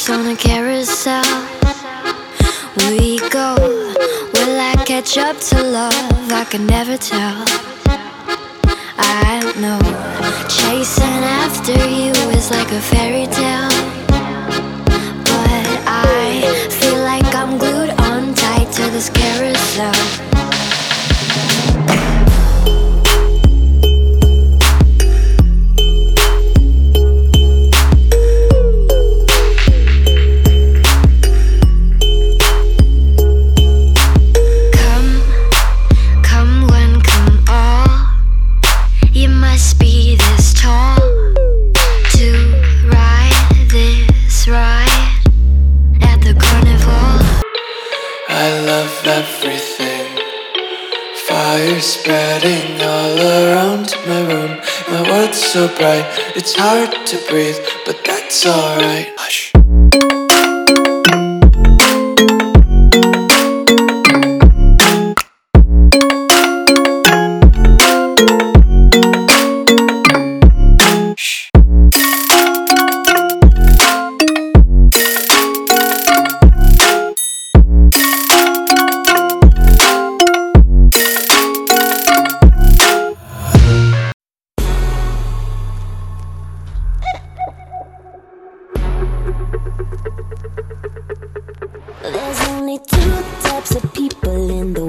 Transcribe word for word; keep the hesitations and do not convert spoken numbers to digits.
race on a carousel. We go, will I catch up to love? I can never tell. I don't know. Chasing after you is like a fairy tale, but I feel like I'm glued on tight to this carousel. I love everything. Fire spreading all around my room. My world's so bright, it's hard to breathe, but that's alright. Hush. There's only two types of people in the